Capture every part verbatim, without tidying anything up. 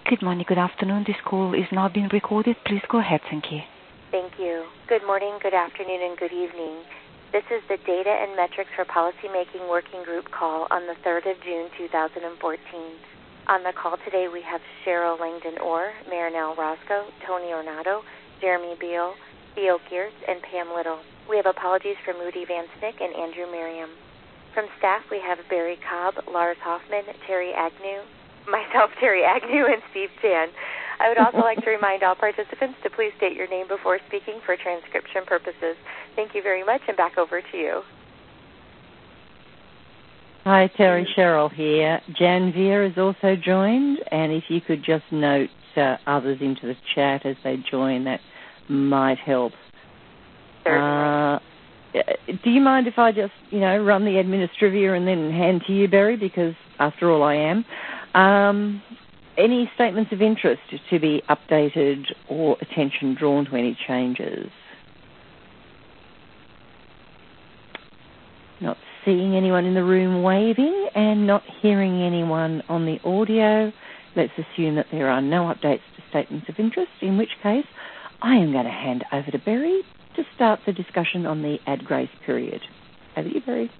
Good morning, good afternoon. This call is now being recorded. Please go ahead. Thank you. Thank you. Good morning, good afternoon, and good evening. This is the Data and Metrics for Policymaking Working Group call on the third of June, two thousand fourteen. On the call today, we have Cheryl Langdon-Orr, Marinelle Roscoe, Tony Ornato, Jeremy Beal, Theo Geertz, and Pam Little. We have apologies for Moody Van Snick and Andrew Merriam. From staff, we have Barry Cobb, Lars Hoffman, Terry Agnew, myself, Terry Agnew, and Steve Chan. I would also like to remind all participants to please state your name before speaking for transcription purposes. Thank you very much, and back over to you. Hi, Terry. Cheryl here. Jan Veer is also joined, and if you could just note uh, others into the chat as they join, that might help. Certainly. Uh, do you mind if I just, you know, run the administrivia and then hand to you, Barry, because after all I am. Um, any statements of interest to be updated or attention drawn to any changes? Not seeing anyone in the room waving and not hearing anyone on the audio. Let's assume that there are no updates to statements of interest, in which case I am going to hand over to Barry to start the discussion on the ad grace period. Over to you, Barry.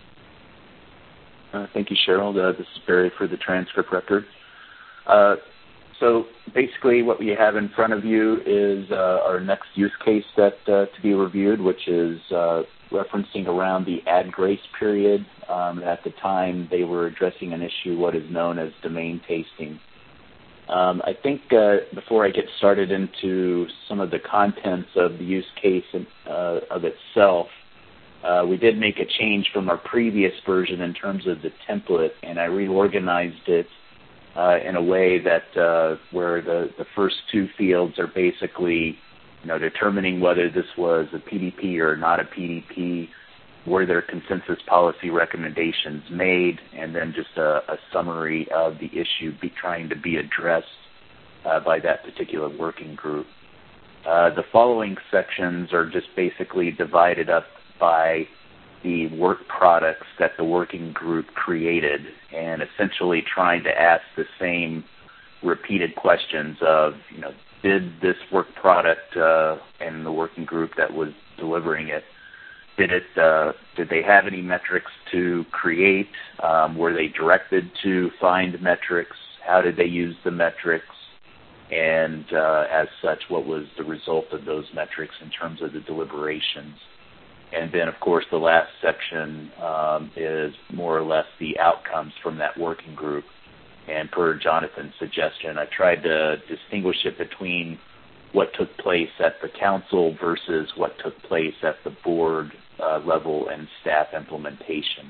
Uh, thank you, Cheryl. Uh, this is Barry for the transcript record. Uh, so basically what we have in front of you is uh, our next use case that uh, to be reviewed, which is uh, referencing around the ad grace period. Um, at the time, they were addressing an issue, what is known as domain tasting. Um, I think uh, before I get started into some of the contents of the use case uh, of itself, Uh, we did make a change from our previous version in terms of the template, and I reorganized it uh, in a way that uh, where the, the first two fields are basically, you know, determining whether this was a P D P or not a P D P, were there consensus policy recommendations made, and then just a, a summary of the issue be trying to be addressed uh, by that particular working group. Uh, the following sections are just basically divided up by the work products that the working group created, and essentially trying to ask the same repeated questions of, you know, did this work product uh, and the working group that was delivering it, did it, uh, did they have any metrics to create? Um, were they directed to find metrics? How did they use the metrics? And uh, as such, what was the result of those metrics in terms of the deliberations? And then, of course, the last section um, is more or less the outcomes from that working group. And per Jonathan's suggestion, I tried to distinguish it between what took place at the council versus what took place at the board uh, level and staff implementation.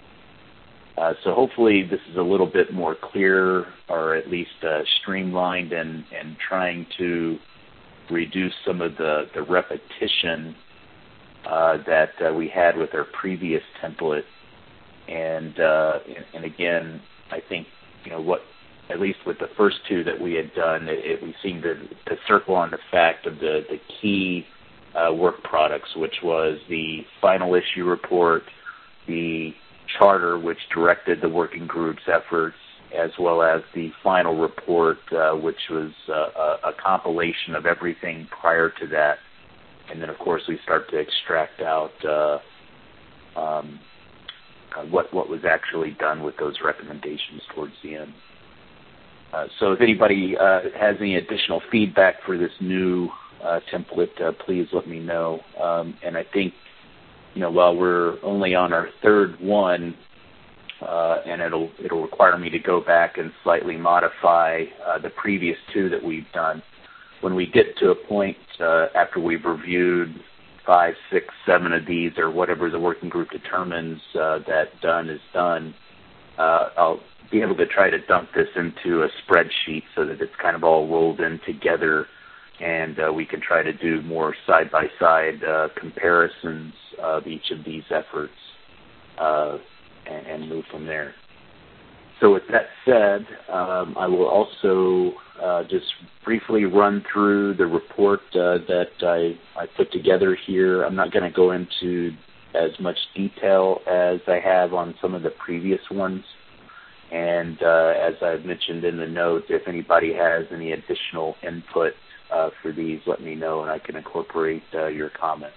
Uh, so hopefully this is a little bit more clear, or at least uh, streamlined, and, and trying to reduce some of the, the repetition Uh, that uh, we had with our previous template, and, uh, and and again, I think, you know, what, at least with the first two that we had done, it, it, we seemed to, to circle on the fact of the the key uh, work products, which was the final issue report, the charter, which directed the working group's efforts, as well as the final report, uh, which was uh, a, a compilation of everything prior to that. And then, of course, we start to extract out uh, um, what what was actually done with those recommendations towards the end. Uh, so if anybody uh, has any additional feedback for this new uh, template, uh, please let me know. Um, and I think, you know, while we're only on our third one, uh, and it'll it'll require me to go back and slightly modify uh, the previous two that we've done. When we get to a point uh, after we've reviewed five, six, seven of these, or whatever the working group determines uh, that done is done, uh, I'll be able to try to dump this into a spreadsheet so that it's kind of all rolled in together, and uh, we can try to do more side-by-side uh, comparisons of each of these efforts uh, and, and move from there. So with that said, um, I will also uh, just briefly run through the report uh, that I, I put together here. I'm not going to go into as much detail as I have on some of the previous ones. And uh, as I've mentioned in the note, if anybody has any additional input uh, for these, let me know, and I can incorporate uh, your comments.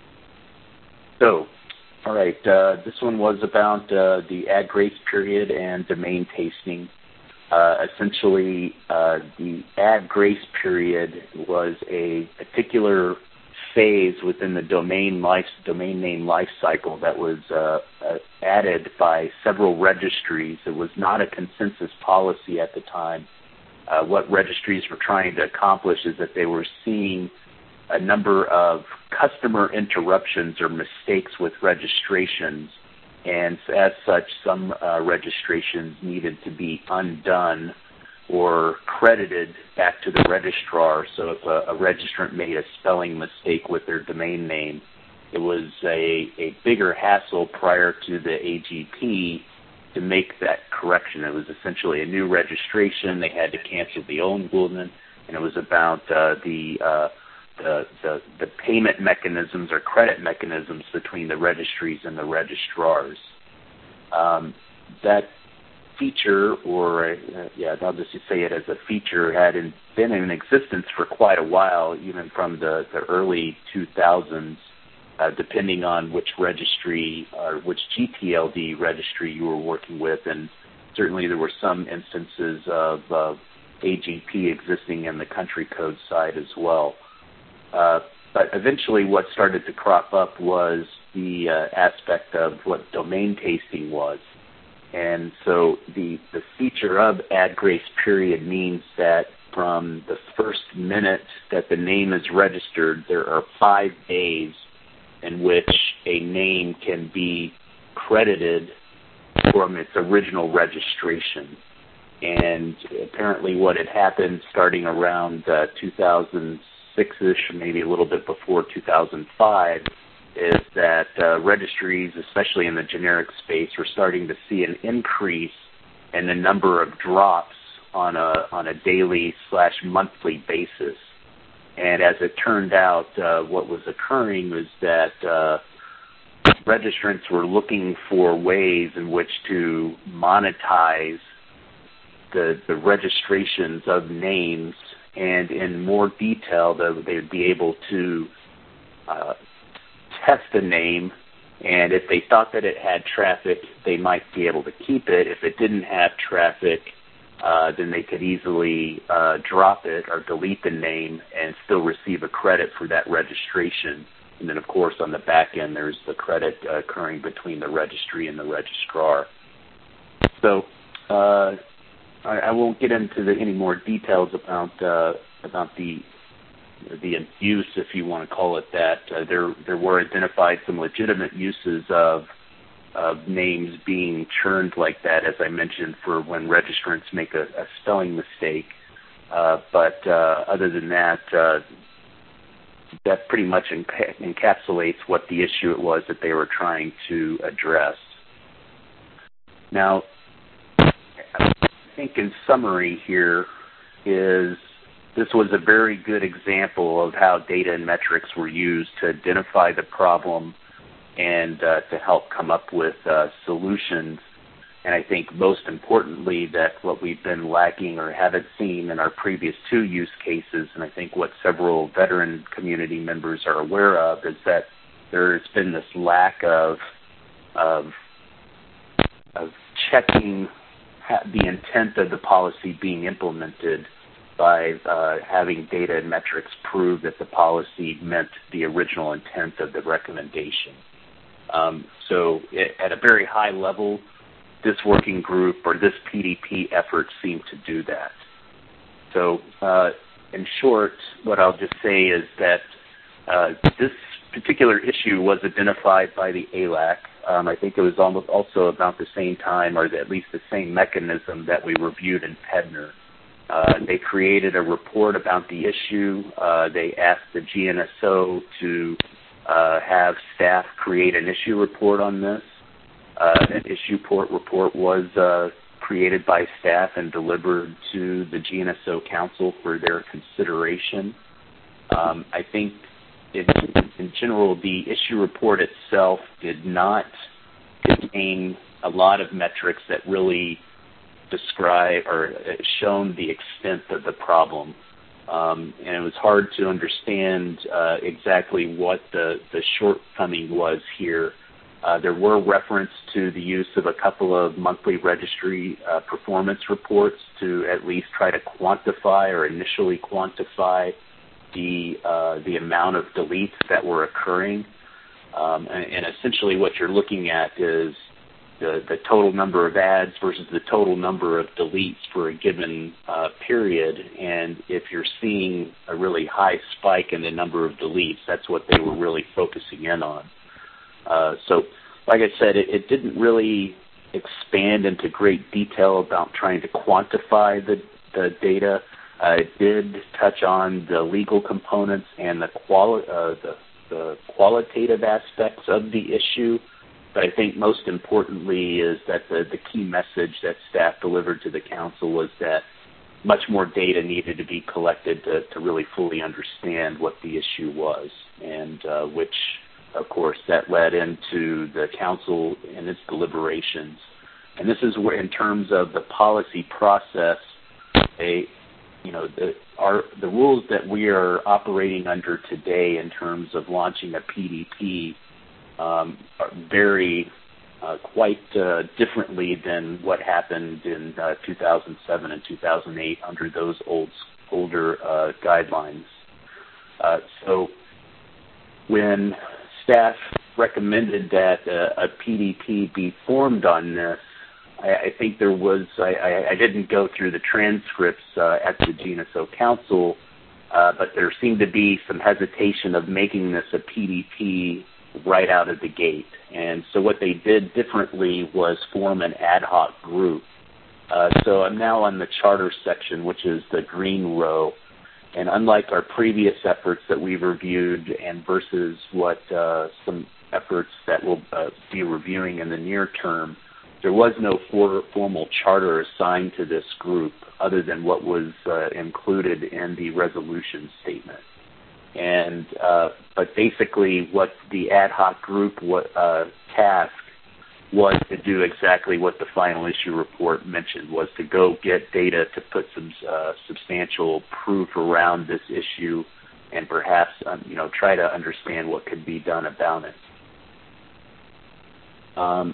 So, all right, uh, this one was about uh, the ad grace period and domain tasting. Uh, essentially, uh, the ad grace period was a particular phase within the domain life, domain name life cycle that was uh, uh, added by several registries. It was not a consensus policy at the time. Uh, what registries were trying to accomplish is that they were seeing a number of customer interruptions or mistakes with registrations, and as such, some uh, registrations needed to be undone or credited back to the registrar. So if a, a registrant made a spelling mistake with their domain name, it was a, a bigger hassle prior to the A G P to make that correction. It was essentially a new registration. They had to cancel the old one, and it was about uh, the, uh, the, the the payment mechanisms or credit mechanisms between the registries and the registrars. Um, that feature, or uh, yeah, I'll just say it as a feature, had in, been in existence for quite a while, even from the, the early two thousands, uh, depending on which registry or which G T L D registry you were working with, and certainly there were some instances of uh, A G P existing in the country code side as well. Uh, but eventually what started to crop up was the uh, aspect of what domain tasting was. And so the, the feature of ad grace period means that from the first minute that the name is registered, there are five days in which a name can be credited from its original registration. And apparently what had happened starting around uh, two thousand six-ish, maybe a little bit before two thousand five, is that uh, registries, especially in the generic space, were starting to see an increase in the number of drops on a on a daily slash monthly basis. And as it turned out, uh, what was occurring was that uh, registrants were looking for ways in which to monetize the, the registrations of names, and in more detail, they would be able to uh, test a name, and if they thought that it had traffic, they might be able to keep it. If it didn't have traffic, uh, then they could easily uh, drop it or delete the name and still receive a credit for that registration. And then, of course, on the back end, there's the credit uh, occurring between the registry and the registrar. So uh, I, I won't get into the, any more details about uh, about the the use, if you want to call it that. Uh, there there were identified some legitimate uses of of names being churned like that, as I mentioned, for when registrants make a, a spelling mistake. Uh, but uh, other than that, uh, that pretty much enca- encapsulates what the issue it was that they were trying to address. Now, I think in summary here is this was a very good example of how data and metrics were used to identify the problem and uh, to help come up with uh, solutions. And I think most importantly that what we've been lacking or haven't seen in our previous two use cases, and I think what several veteran community members are aware of, is that there's been this lack of of, of checking the intent of the policy being implemented by uh, having data and metrics prove that the policy meant the original intent of the recommendation. Um, so it, at a very high level, this working group or this P D P effort seemed to do that. So uh, in short, what I'll just say is that uh, this particular issue was identified by the A L A C. Um, I think it was almost also about the same time, or at least the same mechanism that we reviewed in Pedner. Uh, they created a report about the issue. Uh, they asked the G N S O to uh, have staff create an issue report on this. Uh, an issue report, report was uh, created by staff and delivered to the G N S O Council for their consideration. Um, I think it, in general, the issue report itself did not contain a lot of metrics that really described or shown the extent of the problem. Um, and it was hard to understand uh, exactly what the, the shortcoming was here. Uh, there were reference to the use of a couple of monthly registry uh, performance reports to at least try to quantify or initially quantify the uh, the amount of deletes that were occurring. Um, and, and essentially what you're looking at is the, the total number of ads versus the total number of deletes for a given uh, period. And if you're seeing a really high spike in the number of deletes, that's what they were really focusing in on. Uh, so, like I said, it, it didn't really expand into great detail about trying to quantify the, the data. Uh, it did touch on the legal components and the, quali- uh, the, the qualitative aspects of the issue. But I think most importantly is that the, the key message that staff delivered to the council was that much more data needed to be collected to, to really fully understand what the issue was, and uh, which, of course, that led into the council and its deliberations. And this is where, in terms of the policy process, a you know the our the rules that we are operating under today in terms of launching a P D P um, are vary uh, quite uh, differently than what happened in uh, two thousand seven and two thousand eight under those old older uh, guidelines. Uh, so when staff recommended that uh, a P D P be formed on this, I, I think there was, I, I didn't go through the transcripts uh, at the G N S O Council, uh, but there seemed to be some hesitation of making this a P D P right out of the gate. And so what they did differently was form an ad hoc group. Uh, so I'm now on the charter section, which is the green row. And unlike our previous efforts that we've reviewed and versus what uh, some efforts that we'll uh, be reviewing in the near term, there was no for, formal charter assigned to this group other than what was uh, included in the resolution statement. And uh, but basically what the ad hoc group what, uh, task was to do exactly what the final issue report mentioned, was to go get data to put some uh, substantial proof around this issue and perhaps um, you know try to understand what could be done about it. Um,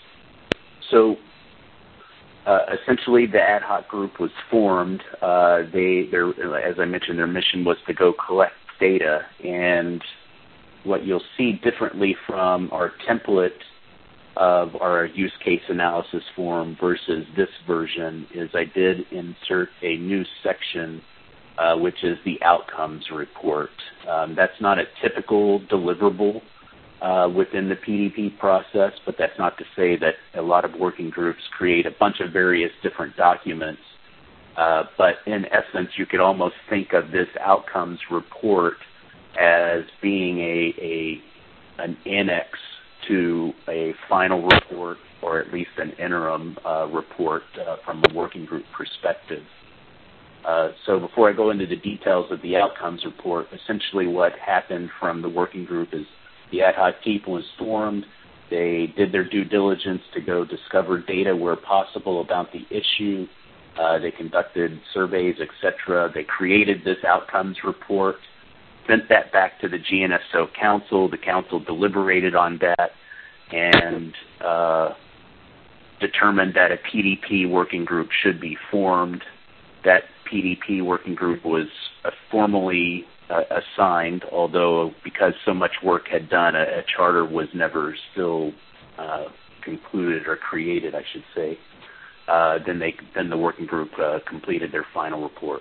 so uh, essentially the ad hoc group was formed. Uh, they, their, as I mentioned, their mission was to go collect data, and what you'll see differently from our template of our use case analysis form versus this version is I did insert a new section uh, which is the outcomes report. Um, that's not a typical deliverable uh, within the P D P process, but that's not to say that a lot of working groups create a bunch of various different documents. Uh, but in essence, you could almost think of this outcomes report as being a, a an annex to a final report, or at least an interim uh, report uh, from a working group perspective. Uh, so before I go into the details of the outcomes report, essentially what happened from the working group is the ad hoc team was formed. They did their due diligence to go discover data where possible about the issue. Uh, they conducted surveys, et cetera. They created this outcomes report, sent that back to the G N S O Council. The Council deliberated on that and uh, determined that a P D P working group should be formed. That P D P working group was uh, formally uh, assigned, although because so much work had done, a, a charter was never still uh, concluded or created, I should say. Uh, then they then the working group uh, completed their final report.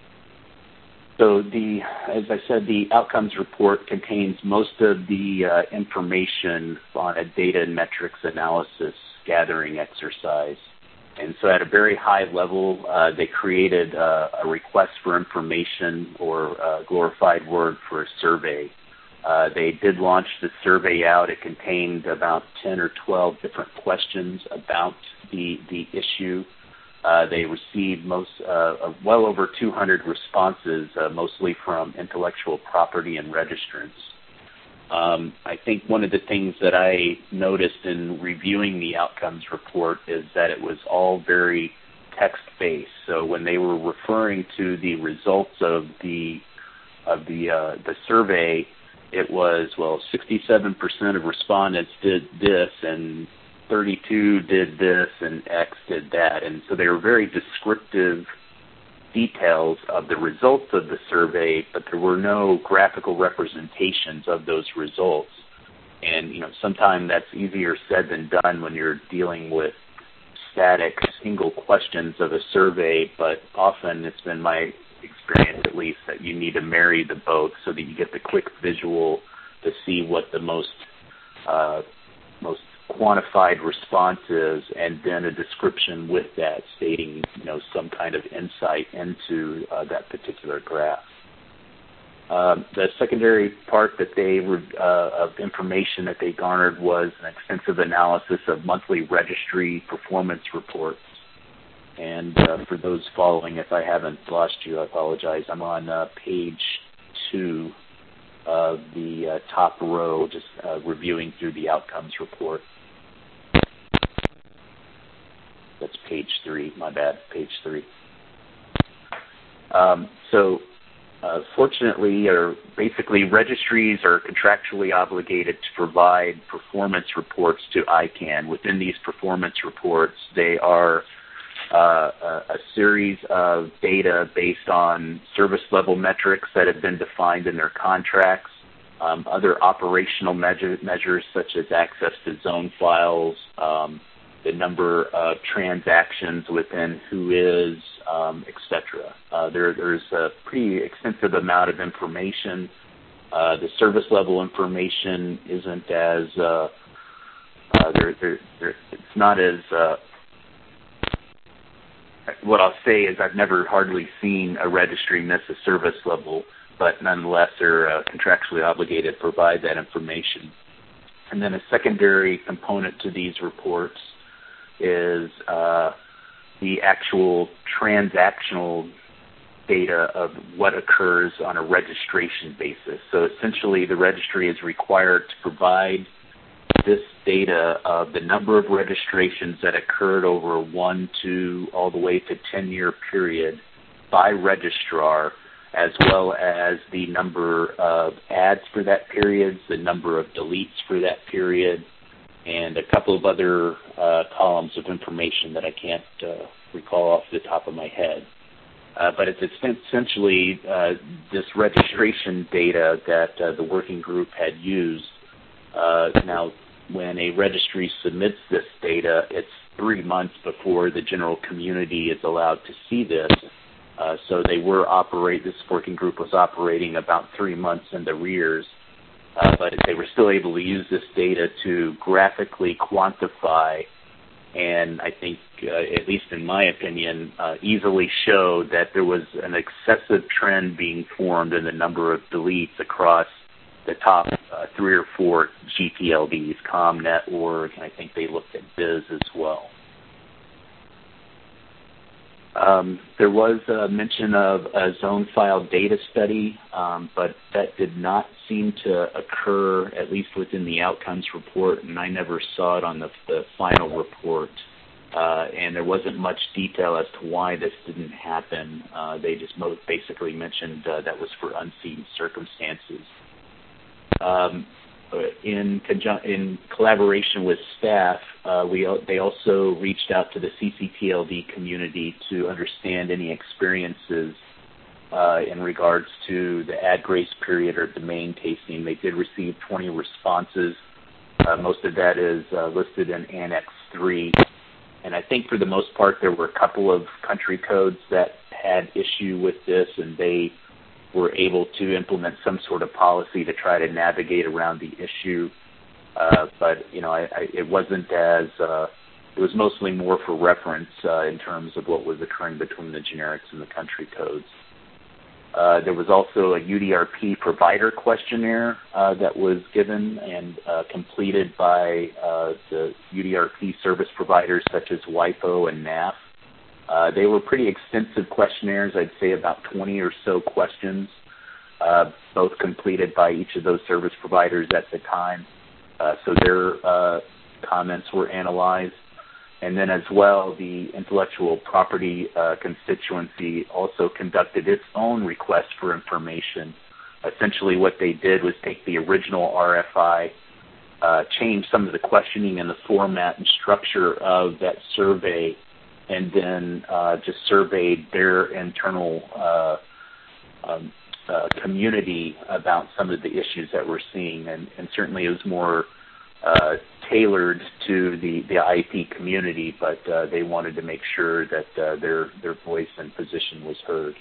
So the, as I said, the outcomes report contains most of the uh, information on a data and metrics analysis gathering exercise. And so at a very high level, uh, they created uh, a request for information, or a glorified word for a survey. Uh, they did launch the survey out. It contained about ten or twelve different questions about the the issue. Uh, they received most uh, well over two hundred responses, uh, mostly from intellectual property and registrants. Um, I think one of the things that I noticed in reviewing the outcomes report is that it was all very text-based. So when they were referring to the results of the of the uh, the survey, it was, well, sixty-seven percent of respondents did this, and thirty-two did this, and X did that. And so they were very descriptive details of the results of the survey, but there were no graphical representations of those results. And, you know, sometimes that's easier said than done when you're dealing with static single questions of a survey, but often it's been my experience, at least, that you need to marry the both so that you get the quick visual to see what the most uh, most quantified response is, and then a description with that stating, you know, some kind of insight into uh, that particular graph. Um, the secondary part that they were, uh, of information that they garnered was an extensive analysis of monthly registry performance reports. And uh, for those following, if I haven't lost you, I apologize. I'm on uh, page two of the uh, top row, just uh, reviewing through the outcomes report. That's page three, my bad, page three. Um, so uh, fortunately, or basically, registries are contractually obligated to provide performance reports to I CANN. Within these performance reports, they are uh, a, a series of data based on service level metrics that have been defined in their contracts, um, other operational measure, measures such as access to zone files, um, the number of transactions within WHOIS, um, et cetera. Uh, there, there's a pretty extensive amount of information. Uh, the service level information isn't as, uh, uh, there, there, there, it's not as, uh, what I'll say is I've never hardly seen a registry miss a service level, but nonetheless they're uh, contractually obligated to provide that information. And then a secondary component to these reports is uh, the actual transactional data of what occurs on a registration basis. So essentially the registry is required to provide this data of the number of registrations that occurred over a one, two, all the way to ten-year period by registrar, as well as the number of ads for that period, the number of deletes for that period, and a couple of other uh, columns of information that I can't uh, recall off the top of my head. Uh, but it's essentially uh, this registration data that uh, the working group had used. Uh, now, when a registry submits this data, it's three months before the general community is allowed to see this. Uh, so they were operate. This working group was operating about three months in the rears. Uh, but they were still able to use this data to graphically quantify and I think, uh, at least in my opinion, uh, easily show that there was an excessive trend being formed in the number of deletes across the top uh, three or four G P L Ds, ComNet, Org, and I think they looked at Biz as well. Um, there was a mention of a zone file data study, um, but that did not seem to occur, at least within the outcomes report, and I never saw it on the, the final report. Uh, and there wasn't much detail as to why this didn't happen. Uh, they just most basically mentioned uh, that was for unseen circumstances. Um, in, conjun- in collaboration with staff, uh, we they also reached out to the C C T L D community to understand any experiences uh, in regards to the ad grace period or domain tasting. They did receive twenty responses. Uh, most of that is uh, listed in Annex three. And I think for the most part there were a couple of country codes that had issue with this, and they were able to implement some sort of policy to try to navigate around the issue. Uh, but, you know, I, I, it wasn't as, uh, it was mostly more for reference uh, in terms of what was occurring between the generics and the country codes. Uh, there was also a U D R P provider questionnaire uh, that was given and uh, completed by uh, the U D R P service providers such as WIPO and N A F. Uh, they were pretty extensive questionnaires, I'd say about twenty or so questions, uh, both completed by each of those service providers at the time. Uh, so their uh, comments were analyzed. and then as well, the intellectual property uh, constituency also conducted its own request for information. Essentially what they did was take the original R F I, uh, change some of the questioning and the format and structure of that survey, and then uh, just surveyed their internal uh, um, uh, community about some of the issues that we're seeing. And, and certainly it was more uh, tailored to the, the I P community, but uh, they wanted to make sure that uh, their, their voice and position was heard.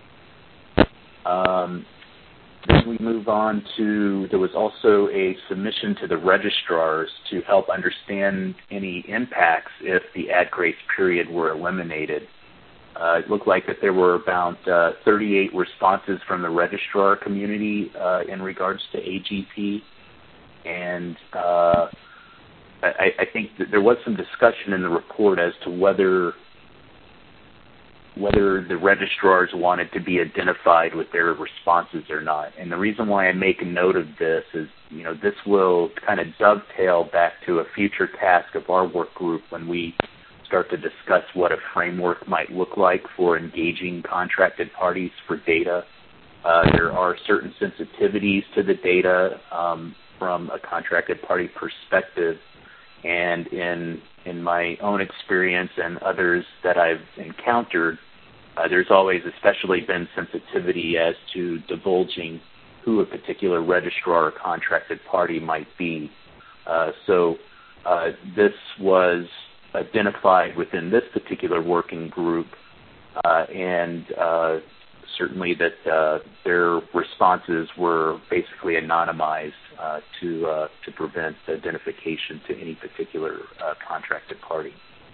Um, Then we move on to, there was also a submission to the registrars to help understand any impacts if the ad grace period were eliminated. Uh, it looked like that there were about uh, thirty-eight responses from the registrar community uh, in regards to A G P. And uh, I, I think that there was some discussion in the report as to whether whether the registrars wanted to be identified with their responses or not. And the reason why I make a note of this is, you know, this will kind of dovetail back to a future task of our work group when we start to discuss what a framework might look like for engaging contracted parties for data. Uh, there are certain sensitivities to the data um, from a contracted party perspective, and in in my own experience and others that I've encountered, uh, there's always especially been sensitivity as to divulging who a particular registrar or contracted party might be. Uh, so uh, this was identified within this particular working group, uh, and uh, certainly that uh, their responses were basically anonymized uh, to uh, to prevent identification to any particular uh, contracted party.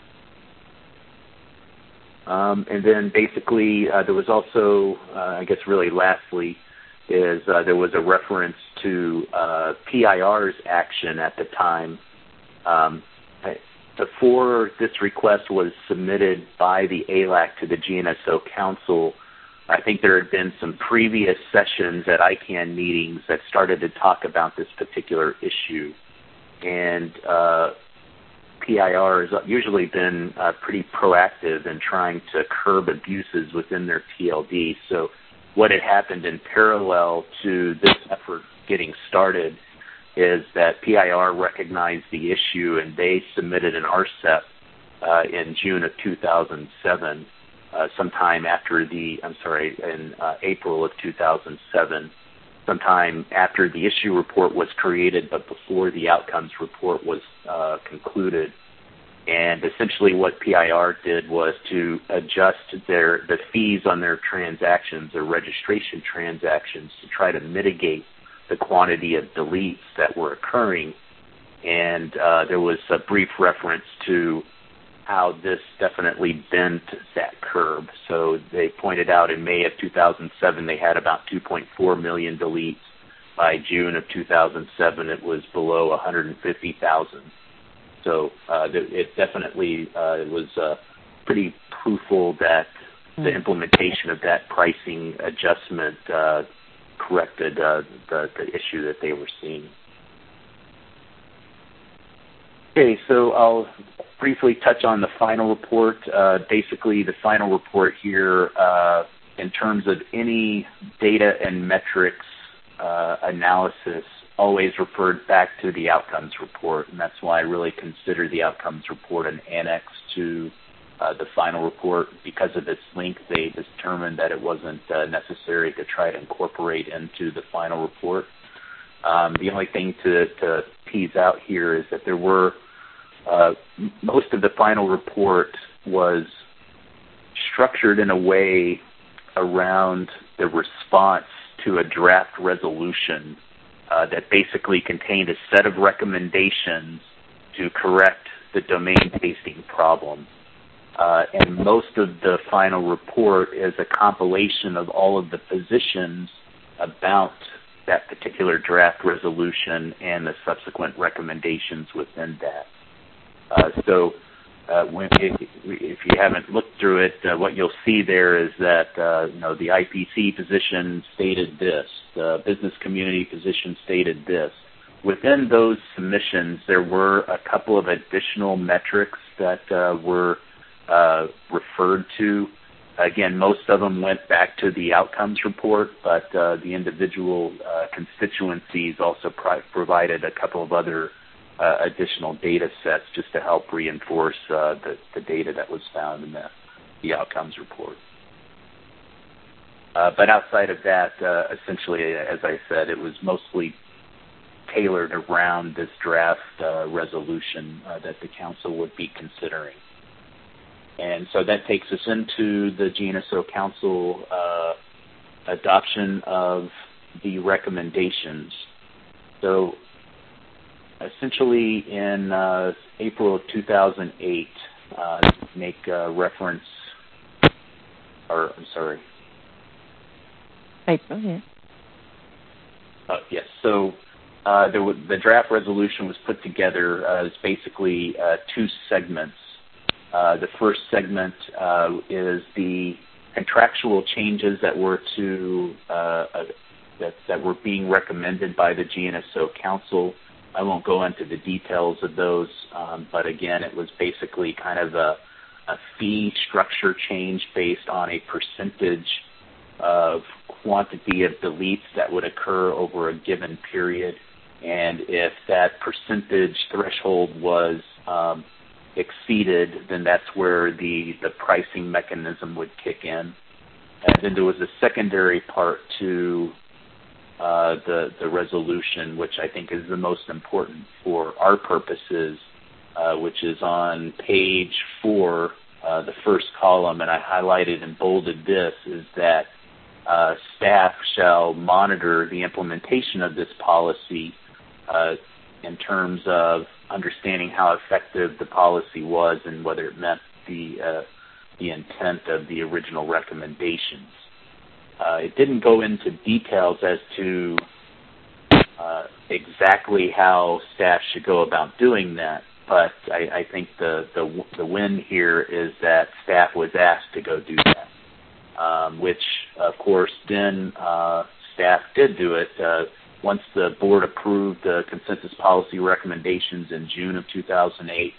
Um, and then basically uh, there was also, uh, I guess really lastly, is uh, there was a reference to uh, P I R's action at the time. Um, before this request was submitted by the A L A C to the G N S O Council, I think there had been some previous sessions at I CANN meetings that started to talk about this particular issue. And uh, P I R has usually been uh, pretty proactive in trying to curb abuses within their T L D. So what had happened in parallel to this effort getting started is that P I R recognized the issue and they submitted an R C E P uh, in June of two thousand seven. Uh, sometime after the, I'm sorry, in uh, April of two thousand seven, sometime after the issue report was created, but before the outcomes report was uh, concluded. And essentially what P I R did was to adjust their the fees on their transactions, their registration transactions, to try to mitigate the quantity of deletes that were occurring. And uh, there was a brief reference to how this definitely bent that curve. So they pointed out in May of two thousand seven they had about two point four million deletes. By June of two thousand seven it was below one hundred fifty thousand. So uh, it definitely uh, was uh, pretty proveful that the implementation of that pricing adjustment uh, corrected uh, the, the issue that they were seeing. Okay, so I'll briefly touch on the final report. Uh, basically, the final report here, uh, in terms of any data and metrics uh, analysis, always referred back to the outcomes report, and that's why I really consider the outcomes report an annex to uh, the final report. Because of its length, they determined that it wasn't uh, necessary to try to incorporate into the final report. Um, the only thing to, to tease out here is that there were, uh, most of the final report was structured in a way around the response to a draft resolution uh, that basically contained a set of recommendations to correct the domain pasting problem. Uh, and most of the final report is a compilation of all of the positions about that particular draft resolution and the subsequent recommendations within that. Uh, so uh, when, if, if you haven't looked through it, uh, what you'll see there is that uh, you know, the I P C position stated this, the business community position stated this, within those submissions, there were a couple of additional metrics that uh, were uh, referred to. Again, most of them went back to the outcomes report, but uh, the individual uh, constituencies also pro- provided a couple of other uh, additional data sets just to help reinforce uh, the, the data that was found in the, the outcomes report. Uh, but outside of that, uh, essentially, as I said, it was mostly tailored around this draft uh, resolution uh, that the council would be considering. And so that takes us into the G N S O Council uh, adoption of the recommendations. So essentially in uh, April of two thousand eight, uh, make uh, reference, or I'm sorry. April, yeah. Uh, yes, so uh, there w- the draft resolution was put together as basically uh, two segments. Uh, the first segment uh, is the contractual changes that were to uh, uh, that, that were being recommended by the G N S O Council. I won't go into the details of those, um, but again, it was basically kind of a, a fee structure change based on a percentage of quantity of deletes that would occur over a given period, and if that percentage threshold was um, exceeded, then that's where the, the pricing mechanism would kick in. And then there was a secondary part to uh, the, the resolution, which I think is the most important for our purposes, uh, which is on page four, uh, the first column, and I highlighted and bolded this, is that uh, staff shall monitor the implementation of this policy uh, in terms of understanding how effective the policy was and whether it met the uh, the intent of the original recommendations. Uh, it didn't go into details as to uh, exactly how staff should go about doing that, but I, I think the, the the win here is that staff was asked to go do that, um, which of course then uh, staff did do it. Uh, Once the board approved the consensus policy recommendations in June of two thousand eight,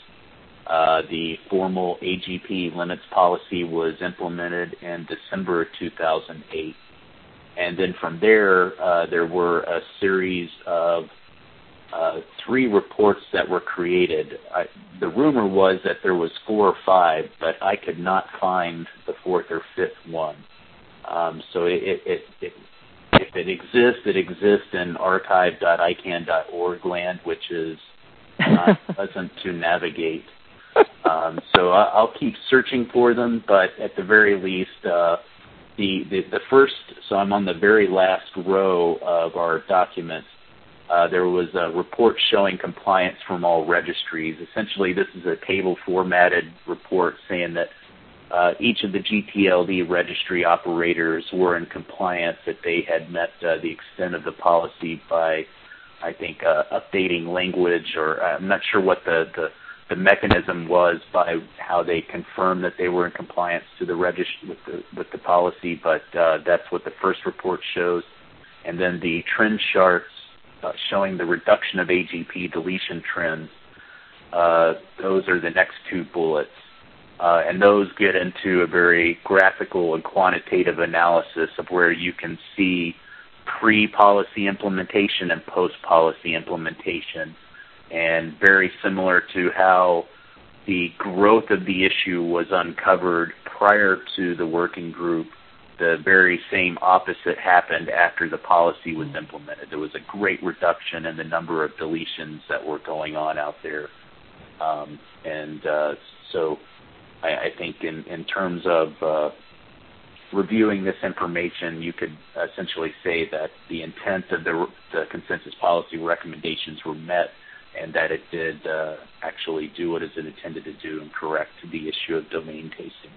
uh, the formal A G P limits policy was implemented in December of two thousand eight. And then from there, uh, there were a series of uh, three reports that were created. I, the rumor was that there was four or five, but I could not find the fourth or fifth one. Um, so it, it, it, it If it exists, it exists in archive dot I C A N dot org land, which is not pleasant to navigate. Um, so I'll keep searching for them, but at the very least, uh, the, the, the first, so I'm on the very last row of our document. Uh, there was a report showing compliance from all registries. Essentially, this is a table formatted report saying that Uh, each of the G T L D registry operators were in compliance, that they had met uh, the extent of the policy by, I think, uh, updating language, or I'm not sure what the, the, the mechanism was by how they confirmed that they were in compliance to the registry with the, with the policy, but uh, that's what the first report shows. And then the trend charts uh, showing the reduction of A G P deletion trends, uh, those are the next two bullets. Uh, and those get into a very graphical and quantitative analysis of where you can see pre-policy implementation and post-policy implementation. And very similar to how the growth of the issue was uncovered prior to the working group, the very same opposite happened after the policy was implemented. There was a great reduction in the number of deletions that were going on out there. Um, and uh, so... I think in, in terms of uh, reviewing this information, you could essentially say that the intent of the, the consensus policy recommendations were met, and that it did uh, actually do what it intended to do and correct the issue of domain tasting.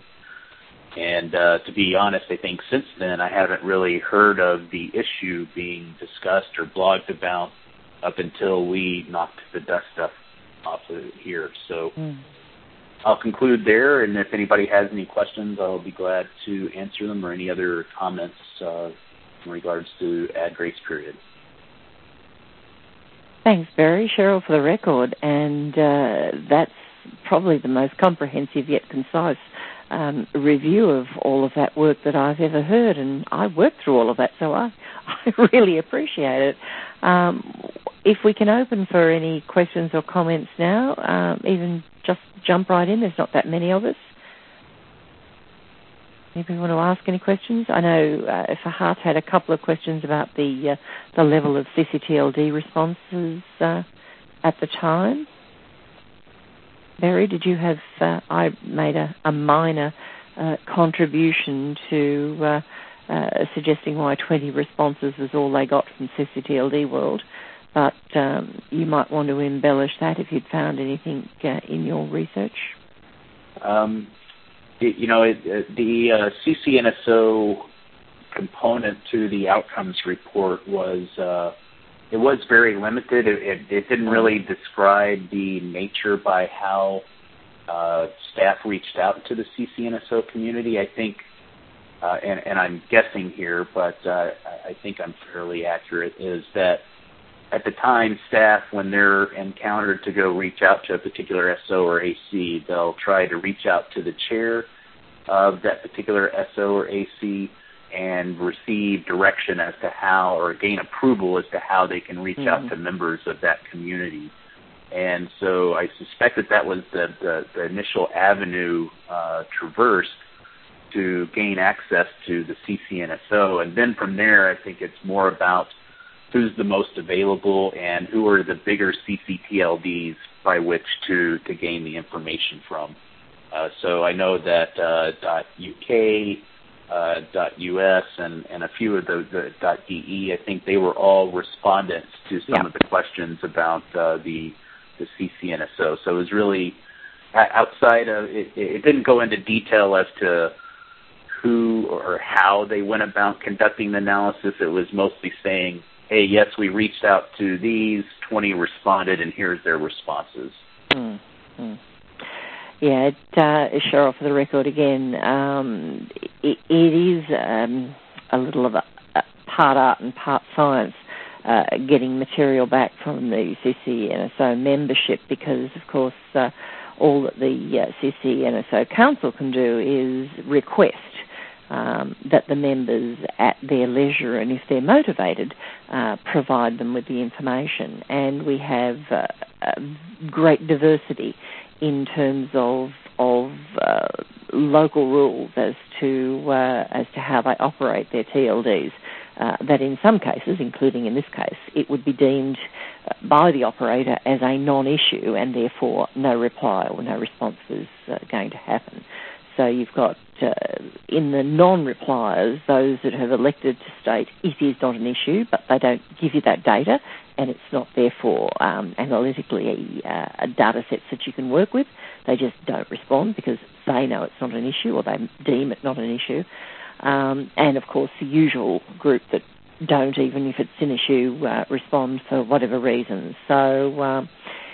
And uh, to be honest, I think since then I haven't really heard of the issue being discussed or blogged about up until we knocked the dust up off of here. So. Mm. I'll conclude there, and if anybody has any questions, I'll be glad to answer them, or any other comments uh, in regards to add grace period. Thanks, Barry. Cheryl for the record, and uh, that's probably the most comprehensive yet concise um, review of all of that work that I've ever heard, and I worked through all of that, so I, I really appreciate it. Um, if we can open for any questions or comments now, um, even just jump right in. There's not that many of us. Anybody want to ask any questions? I know uh, Fahad had a couple of questions about the uh, the level of C C T L D responses uh, at the time. Barry, did you have, uh, I made a, a minor uh, contribution to uh, uh, suggesting why twenty responses was all they got from C C T L D World, but um, you might want to embellish that if you'd found anything uh, in your research. Um, you know, it, it, the uh, C C N S O component to the outcomes report was uh, it was very limited. It, it, it didn't really describe the nature by how uh, staff reached out to the C C N S O community. I think, uh, and, and I'm guessing here, but uh, I think I'm fairly accurate, is that at the time, staff, when they're encountered to go reach out to a particular S O or A C, they'll try to reach out to the chair of that particular S O or A C and receive direction as to how, or gain approval as to how they can reach mm-hmm. out to members of that community. And so I suspect that that was the, the, the initial avenue uh, traversed to gain access to the C C N S O. And then from there, I think it's more about who's the most available and who are the bigger C C T L Ds by which to, to gain the information from. Uh, so I know that uh, .uk, uh, .us, and, and a few of the, the .de, I think they were all respondents to some yeah. of the questions about uh, the, the C C N S O. So it was really outside of, it, it didn't go into detail as to who or how they went about conducting the analysis. It was mostly saying, hey, yes, we reached out to these, twenty responded, and here's their responses. Mm-hmm. Yeah, it, uh, Cheryl, for the record again, um, it, it is um, a little of a, a part art and part science, uh, getting material back from the C C N S O membership, because, of course, uh, all that the uh, C C N S O Council can do is request Um, that the members, at their leisure and if they're motivated, uh, provide them with the information. And we have uh, a great diversity in terms of of uh, local rules as to uh, as to how they operate their T L Ds. Uh, that in some cases, including in this case, it would be deemed by the operator as a non-issue, and therefore no reply or no response was uh, going to happen. So you've got, uh, in the non-repliers, those that have elected to state it is not an issue, but they don't give you that data, and it's not therefore um, analytically a, uh, a data sets that you can work with. They just don't respond because they know it's not an issue, or they deem it not an issue. Um, and, of course, the usual group that don't, even if it's an issue, uh, respond for whatever reasons. So um,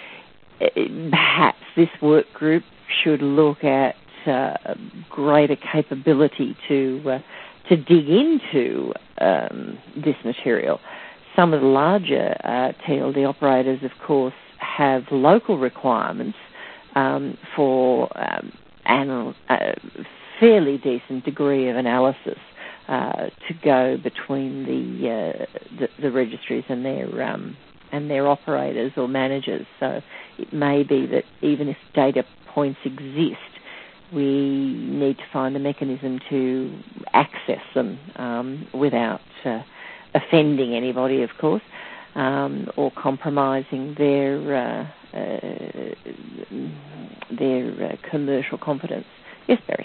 perhaps this work group should look at Uh, greater capability to uh, to dig into um, this material. Some of the larger uh, T L D operators, of course, have local requirements um, for um, anal- a fairly decent degree of analysis uh, to go between the, uh, the the registries and their um, and their operators or managers. So it may be that even if data points exist, we need to find a mechanism to access them um, without uh, offending anybody, of course, um, or compromising their uh, uh, their uh, commercial competence. Yes, Barry.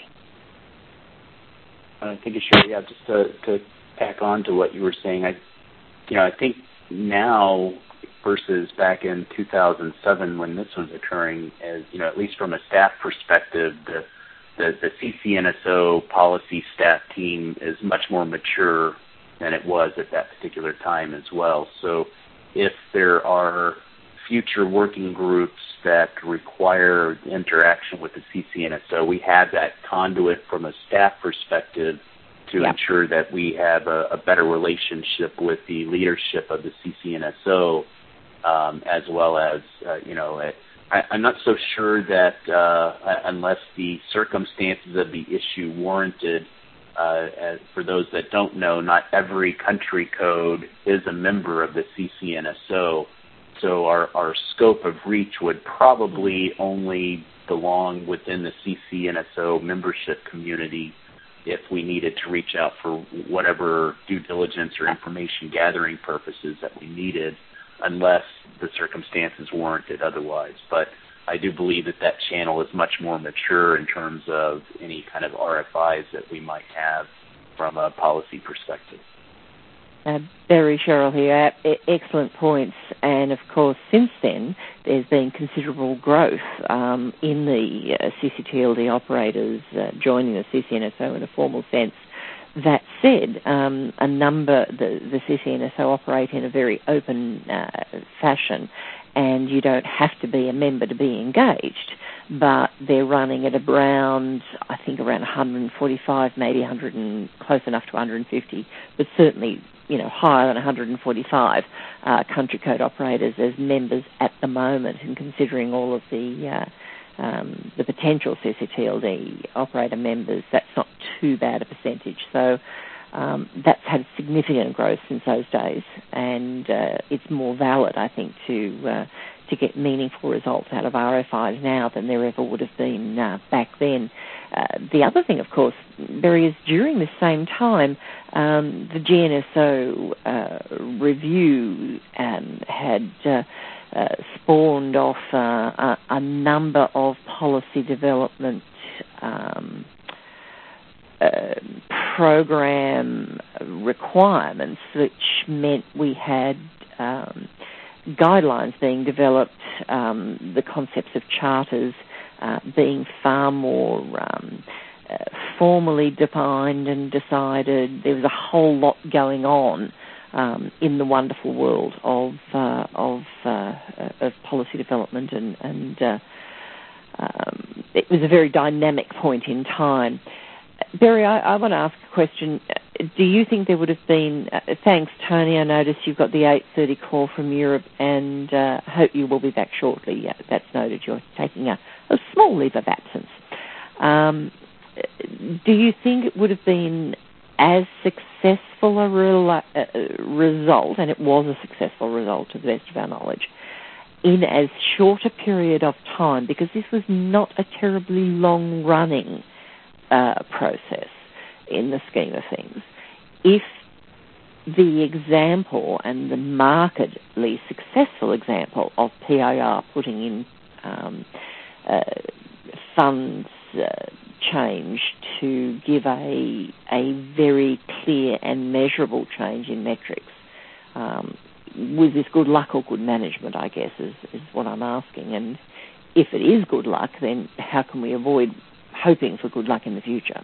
Uh, thank you, Sherry. Yeah, just to, to tack on to what you were saying, I, you know, I think now versus back in two thousand seven when this was occurring, as you know, at least from a staff perspective, the The, the C C N S O policy staff team is much more mature than it was at that particular time as well. So if there are future working groups that require interaction with the C C N S O, we have that conduit from a staff perspective to yeah. ensure that we have a, a better relationship with the leadership of the C C N S O um, as well as, uh, you know, I, I'm not so sure that uh, unless the circumstances of the issue warranted, uh, as, for those that don't know, not every country code is a member of the C C N S O. So our, our scope of reach would probably only belong within the C C N S O membership community if we needed to reach out for whatever due diligence or information gathering purposes that we needed, unless the circumstances warranted otherwise. But I do believe that that channel is much more mature in terms of any kind of R F Is that we might have from a policy perspective. Uh, Barry, Cheryl here. Excellent points. And, of course, since then, there's been considerable growth um, in the uh, C C T L D operators uh, joining the C C N S O in a formal sense. That said, um, a number, the, the C C N S O operate in a very open uh, fashion, and you don't have to be a member to be engaged, but they're running at around, I think, around one hundred forty-five, maybe one hundred and close enough to one hundred fifty, but certainly, you know, higher than one hundred forty-five uh, country code operators as members at the moment, and considering all of the uh, um, the potential C C T L D operator members, that's not too bad a percentage. So um, that's had significant growth since those days, and uh, it's more valid, I think, to uh, to get meaningful results out of R F Is now than there ever would have been uh, back then. Uh, the other thing, of course, Barry, is during the same time, um, the G N S O uh, review um, had uh, uh, spawned off uh, a, a number of policy development um, uh, program requirements, which meant we had um, guidelines being developed, um, the concepts of charters uh, being far more um, uh, formally defined and decided. There was a whole lot going on um, in the wonderful world of uh, of, uh, of policy development, and, and uh, um, it was a very dynamic point in time. Barry, I, I want to ask a question. Do you think there would have been, uh, thanks Tony, I noticed you've got the eight thirty call from Europe, and uh, hope you will be back shortly. Uh, that's noted, you're taking a, a small leave of absence. Um, do you think it would have been as successful a re- uh, result, and it was a successful result to the best of our knowledge, in as short a period of time, because this was not a terribly long-running uh, process in the scheme of things, if the example and the markedly successful example of P I R putting in um, uh, funds uh, change to give a a very clear and measurable change in metrics, um, was this good luck or good management, I guess, is, is what I'm asking. And if it is good luck, then how can we avoid hoping for good luck in the future?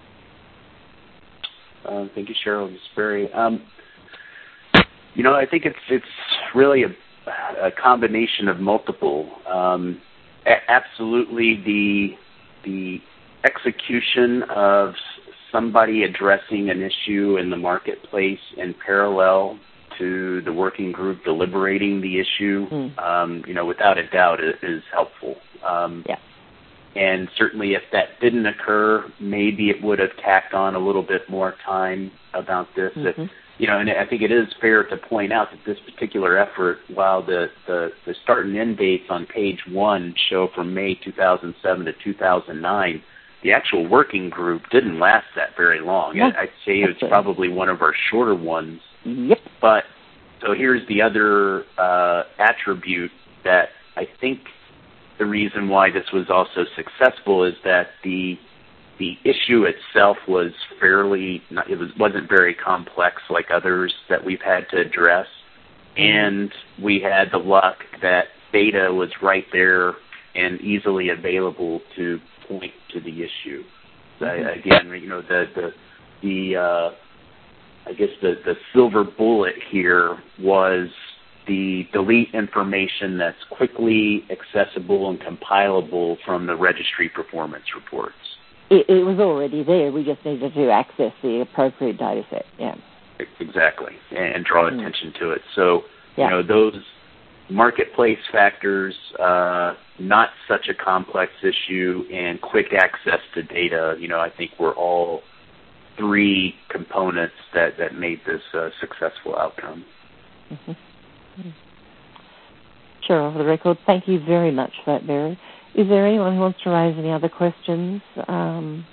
Uh, thank you, Cheryl. It's Barry. Um, you know, I think it's it's really a, a combination of multiple. Um, a- absolutely, the the execution of somebody addressing an issue in the marketplace in parallel to the working group deliberating the issue, mm. um, you know, without a doubt, is, is helpful. Um, yeah. And certainly if that didn't occur, maybe it would have tacked on a little bit more time about this. Mm-hmm. If, you know, and I think it is fair to point out that this particular effort, while the, the, the start and end dates on page one show from May two thousand seven to two thousand nine, the actual working group didn't last that very long. Yeah. I'd say it's probably one of our shorter ones. Yep. But so here's the other uh, attribute that I think the reason why this was also successful is that the the issue itself was fairly, not, it was, wasn't very complex like others that we've had to address. And we had the luck that data was right there and easily available to point to the issue. So, mm-hmm. Again, you know, the, the, the uh, I guess the, the silver bullet here was the delete information that's quickly accessible and compilable from the registry performance reports. It, it was already there. We just needed to access the appropriate data set. Yeah. Exactly, and draw attention mm. to it. So, yeah. you know, those marketplace factors, uh, not such a complex issue, and quick access to data, you know, I think were all three components that, that made this a successful outcome. Mm-hmm. Sure, off the record. Thank you very much for that, Barry. Is there anyone who wants to raise any other questions? Um,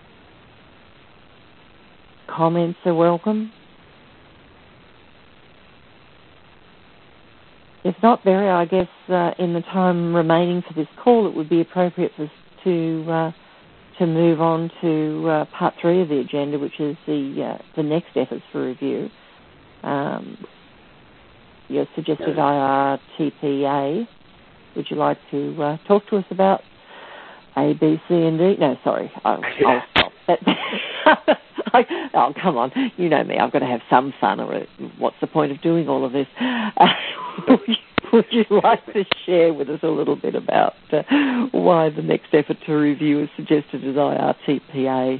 comments are welcome. If not, Barry, I guess uh, in the time remaining for this call, it would be appropriate for us to uh, to move on to uh, part three of the agenda, which is the uh, the next efforts for review. Um, your suggested I R T P A. Would you like to uh, talk to us about A, B, C, and D? No, sorry, I'll, I'll stop. That, oh, come on, you know me. I've got to have some fun, or what's the point of doing all of this? Uh, would, you, would you like to share with us a little bit about uh, why the next effort to review is suggested as I R T P A?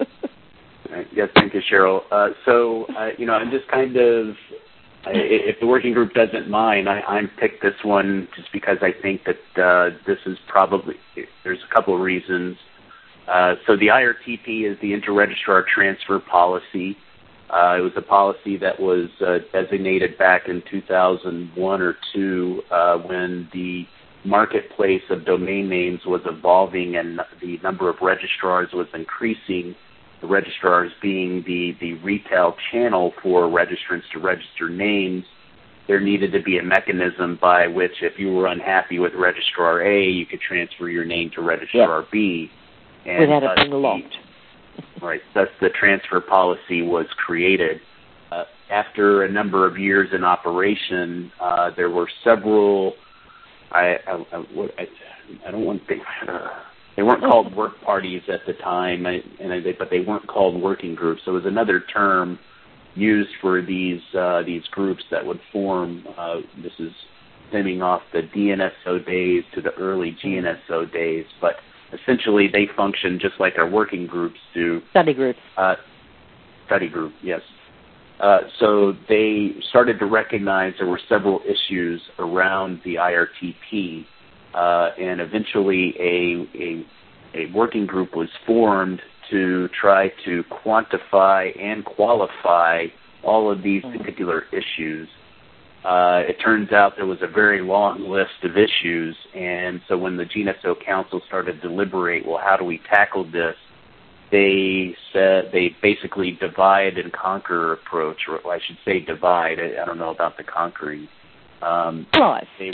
Yes, thank you, Cheryl. Uh, so, uh, you know, I'm just kind of, uh, if the working group doesn't mind, I, I picked this one just because I think that uh, this is probably, there's a couple of reasons. Uh, so the I R T P is the Inter-Registrar Transfer Policy. Uh, it was a policy that was uh, designated back in two thousand one or two uh, when the marketplace of domain names was evolving and the number of registrars was increasing, the registrars being the, the retail channel for registrants to register names. There needed to be a mechanism by which if you were unhappy with Registrar A, you could transfer your name to Registrar yep. B. And without it being locked. Right. Thus, the transfer policy was created. Uh, after a number of years in operation, uh, there were several. I I, I, I don't want to. Uh, they weren't called work parties at the time, and they, but they weren't called working groups. So it was another term used for these uh, these groups that would form. Uh, this is stemming off the D N S O days to the early G N S O days, but essentially, they function just like our working groups do. Study groups. Uh, study group, yes. Uh, so they started to recognize there were several issues around the I R T P, uh, and eventually a, a, a working group was formed to try to quantify and qualify all of these particular issues. Uh, it turns out there was a very long list of issues, and so when the G N S O Council started to deliberate, well, how do we tackle this, they said they basically divide and conquer approach, or I should say divide. I, I don't know about the conquering. Um, right. They,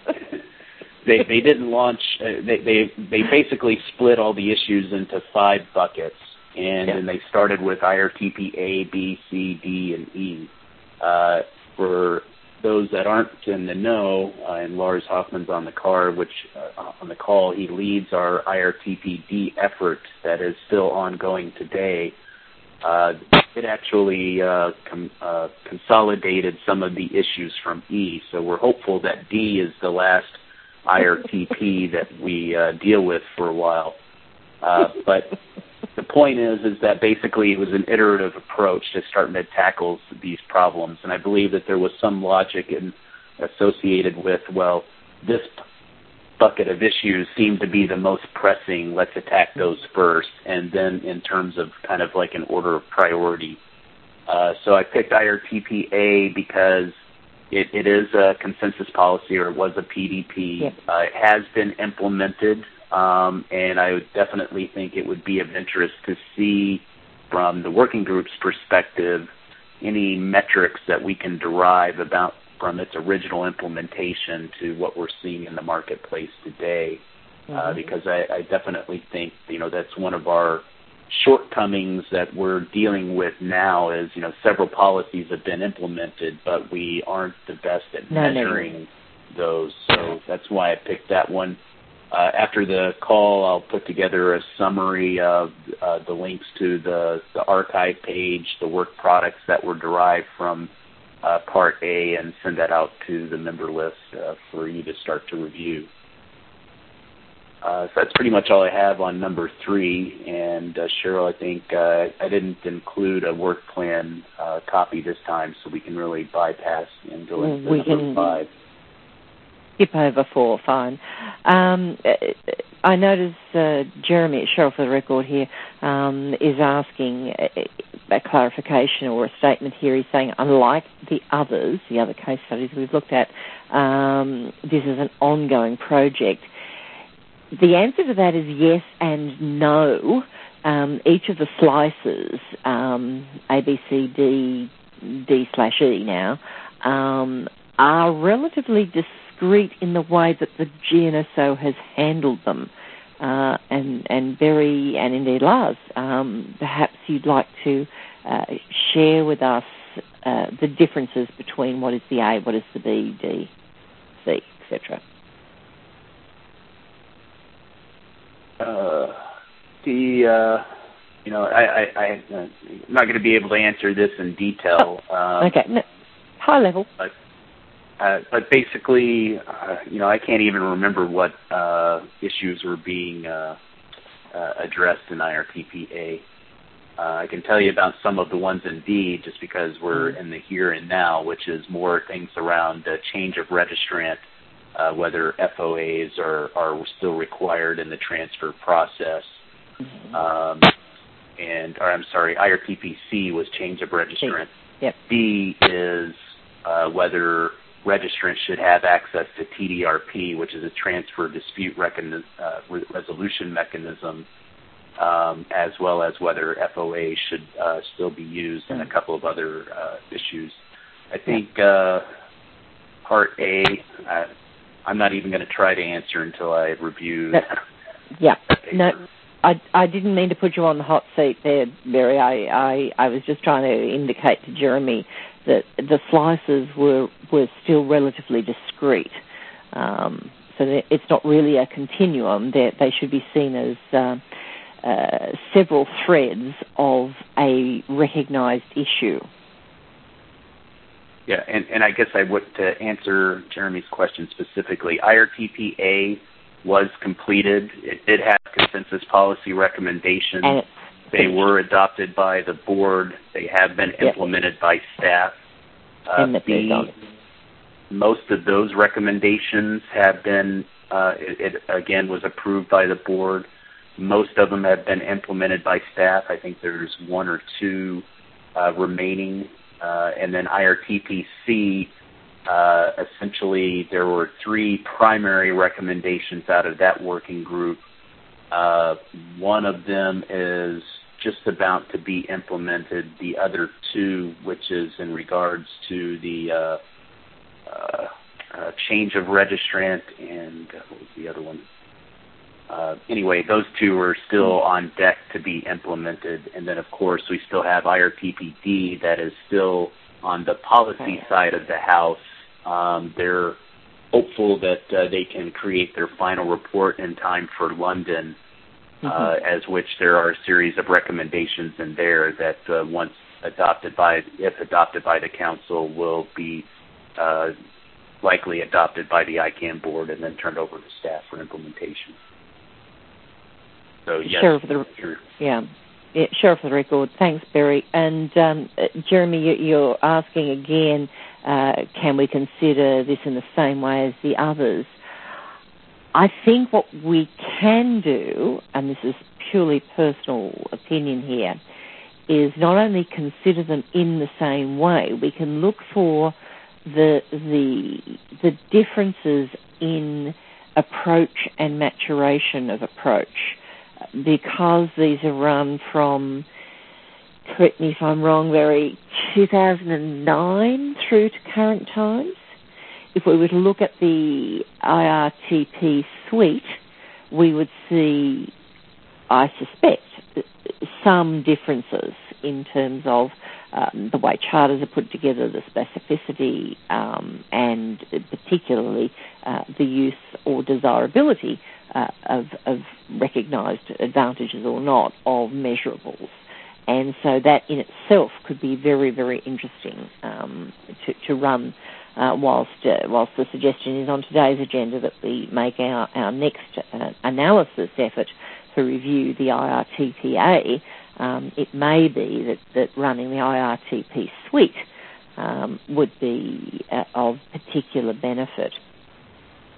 they they didn't launch. Uh, they they they basically split all the issues into five buckets, and yeah. then they started with I R T P A, B, C, D, and E. Uh, for those that aren't in the know, uh, and Lars Hoffman's on the car, which uh, on the call, he leads our I R T P D effort that is still ongoing today. Uh, it actually uh, com- uh, consolidated some of the issues from E, so we're hopeful that D is the last I R T P that we uh, deal with for a while. Uh, but the point is, is that basically it was an iterative approach to starting to tackle these problems. And I believe that there was some logic in, associated with, well, this bucket of issues seem to be the most pressing. Let's attack those first. And then in terms of kind of like an order of priority. Uh, so I picked I R T P A because it, it is a consensus policy, or it was a P D P. Yeah. Uh, it has been implemented. Um, and I would definitely think it would be of interest to see from the working group's perspective any metrics that we can derive about from its original implementation to what we're seeing in the marketplace today. Mm-hmm. Uh, because I, I definitely think, you know, that's one of our shortcomings that we're dealing with now is, you know, several policies have been implemented, but we aren't the best at no, measuring no. those. So that's why I picked that one. Uh, after the call, I'll put together a summary of uh, the links to the, the archive page, the work products that were derived from uh, Part A, and send that out to the member list uh, for you to start to review. Uh, so that's pretty much all I have on number three. And uh, Cheryl, I think uh, I didn't include a work plan uh, copy this time, so we can really bypass and go into we number can, five. skip over four, fine. Um, I notice uh, Jeremy at Cheryl for the record here um, is asking a, a clarification or a statement here. He's saying, unlike the others, the other case studies we've looked at, um, this is an ongoing project. The answer to that is yes and no. Um, each of the slices, um, A, B, C, D, D slash E now, um, are relatively discrete in the way that the G N S O has handled them. Uh, and, and Barry, and indeed Lars, um, perhaps you'd like to uh, share with us uh, the differences between what is the A, what is the B, D, C, et cetera. Uh, the, uh, you know, I, I, I, I'm not going to be able to answer this in detail. Oh, um, okay, no, high level. But, uh, but basically, uh, you know, I can't even remember what uh, issues were being uh, uh, addressed in I R T P A. Uh, I can tell you about some of the ones in D just because we're mm-hmm. in the here and now, which is more things around the change of registrant, Uh, whether F O As are, are still required in the transfer process. Mm-hmm. Um, and, or I'm sorry, I R T P C was change of registrant. Yep. D is uh, whether registrants should have access to T D R P, which is a transfer dispute recon- uh, re- resolution mechanism, um, as well as whether F O A should uh, still be used, mm-hmm. and a couple of other uh, issues. I think uh, Part A, uh, I'm not even going to try to answer until I review. No, yeah, no, I, I didn't mean to put you on the hot seat there, Barry. I, I, I was just trying to indicate to Jeremy that the slices were, were still relatively discrete. Um, so that it's not really a continuum. They're, they should be seen as uh, uh, several threads of a recognised issue. Yeah, and, and I guess I would, to answer Jeremy's question specifically, I R T P A was completed. It did have consensus policy recommendations. They were adopted by the board. They have been yep. implemented by staff. Uh, B, most of those recommendations have been, uh, it, it again was approved by the board. Most of them have been implemented by staff. I think there's one or two uh, remaining. Uh, and then I R T P C, uh, essentially there were three primary recommendations out of that working group. Uh, one of them is just about to be implemented. The other two, which is in regards to the uh, uh, uh, change of registrant and uh, what was the other one? Uh, anyway, those two are still on deck to be implemented. And then, of course, we still have I R T P D that is still on the policy side of the house. Um, they're hopeful that uh, they can create their final report in time for London, mm-hmm. uh, as which there are a series of recommendations in there that uh, once adopted by, if adopted by the council, will be uh, likely adopted by the I CANN board and then turned over to staff for implementation. So, yes, sure, for the, yeah. yeah, sure for the record. Thanks, Barry. And um, uh, Jeremy, you, you're asking again, uh, can we consider this in the same way as the others? I think what we can do, and this is purely personal opinion here, is not only consider them in the same way, we can look for the the the differences in approach and maturation of approach. Because these are run from, correct me if I'm wrong, Barry, two thousand nine through to current times. If we were to look at the I R T P suite, we would see, I suspect, some differences in terms of um, the way charters are put together, the specificity, um, and particularly uh, the use or desirability uh, of, of recognised advantages or not of measurables. And so that in itself could be very, very interesting um, to, to run uh, whilst uh, whilst the suggestion is on today's agenda that we make our, our next uh, analysis effort to review the I R T P A. Um, it may be that, that running the I R T P suite um, would be uh, of particular benefit.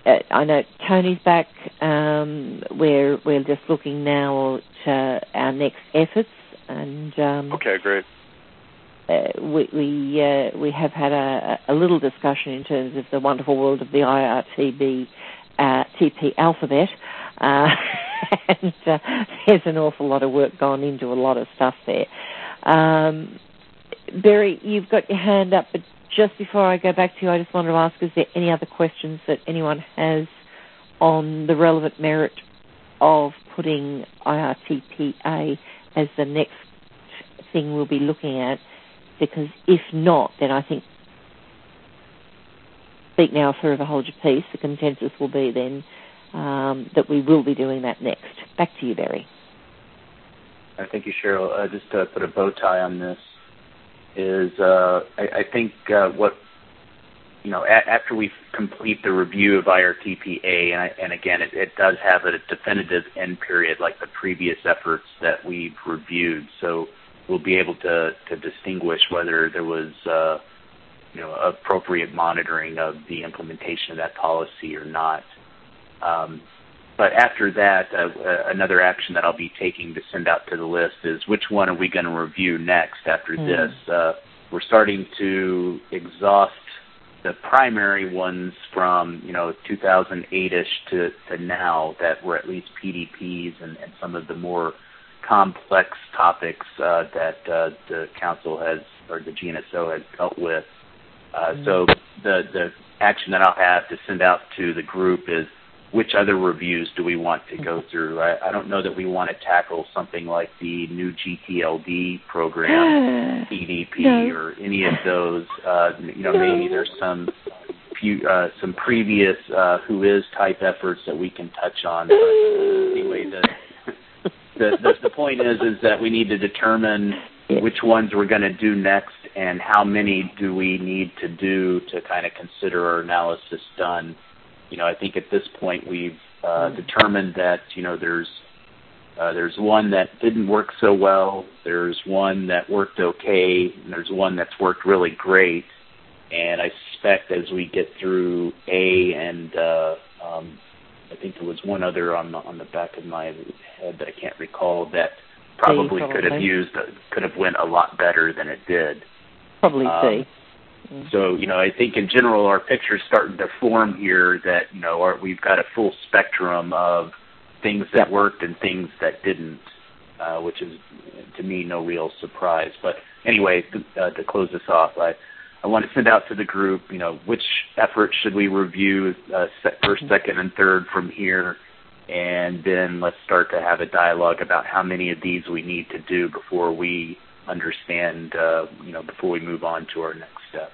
uh, I know Tony's back. Um, we're we're just looking now at uh, our next efforts, and um, okay, great. Uh, we we, uh, we have had a, a little discussion in terms of the wonderful world of the I R T B uh, T P alphabet, uh, and uh, there's an awful lot of work gone into a lot of stuff there. Um, Barry, you've got your hand up, but just before I go back to you, I just wanted to ask, is there any other questions that anyone has on the relevant merit of putting I R T P A as the next thing we'll be looking at? Because if not, then I think, speak now, forever hold your peace, the consensus will be then um, that we will be doing that next. Back to you, Barry. Uh, thank you, Cheryl. Uh, just to put a bow tie on this is uh, I, I think uh, what, you know, a- after we complete the review of I R T P A, and, I, and again, it, it does have a definitive end period like the previous efforts that we've reviewed, so we'll be able to, to distinguish whether there was, uh, you know, appropriate monitoring of the implementation of that policy or not. Um, but after that, uh, uh, another action that I'll be taking to send out to the list is which one are we going to review next after mm. this. Uh, we're starting to exhaust the primary ones from, you know, two thousand eight-ish to, to now that were at least P D Ps and, and some of the more complex topics uh, that uh, the council has, or the G N S O has dealt with. Uh, mm-hmm. So the the action that I'll have to send out to the group is which other reviews do we want to go through. I, I don't know that we want to tackle something like the new G T L D program, P D P, no. or any of those. Uh, you know, no. maybe there's some few, uh, some previous uh, who is type efforts that we can touch on. But anyway, the The, the, the point is is that we need to determine which ones we're going to do next and how many do we need to do to kind of consider our analysis done. You know, I think at this point we've uh, determined that, you know, there's uh, there's one that didn't work so well, there's one that worked okay, and there's one that's worked really great. And I suspect as we get through A and uh, um, I think there was one other on the, on the back of my head that I can't recall that probably, probably. could have used, could have went a lot better than it did. Probably um, C. Mm. So, you know, I think in general our picture's starting to form here that, you know, our, we've got a full spectrum of things that yep. worked and things that didn't, uh, which is, to me, no real surprise. But anyway, to, uh, to close this off, I I want to send out to the group, you know, which efforts should we review uh, first, second, and third from here, and then let's start to have a dialogue about how many of these we need to do before we understand, uh, you know, before we move on to our next steps.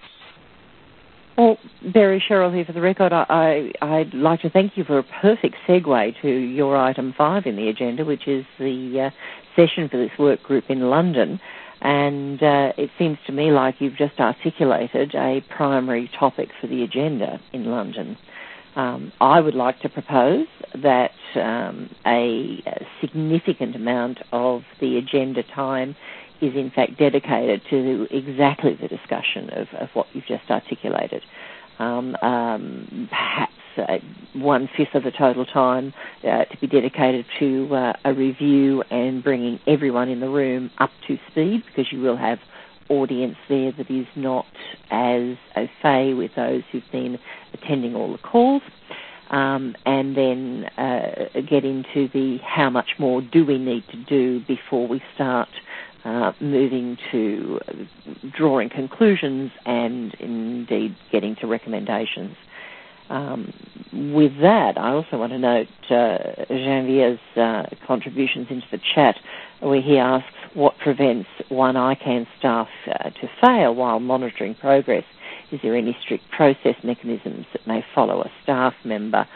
Well, Barry, Cheryl here for the record. I, I, I'd like to thank you for a perfect segue to your item five in the agenda, which is the uh, session for this work group in London. And uh, it seems to me like you've just articulated a primary topic for the agenda in London. Um, I would like to propose that um, a, a significant amount of the agenda time is in fact dedicated to exactly the discussion of, of what you've just articulated. Um, um, perhaps uh, one-fifth of the total time uh, to be dedicated to uh, a review and bringing everyone in the room up to speed, because you will have audience there that is not as au fait with those who've been attending all the calls. Um, and then uh, get into the how much more do we need to do before we start Uh, moving to drawing conclusions and indeed getting to recommendations. Um, with that, I also want to note uh, Janvier's uh, contributions into the chat, where he asks what prevents one I CAN staff uh, to fail while monitoring progress. Is there any strict process mechanisms that may follow a staff member?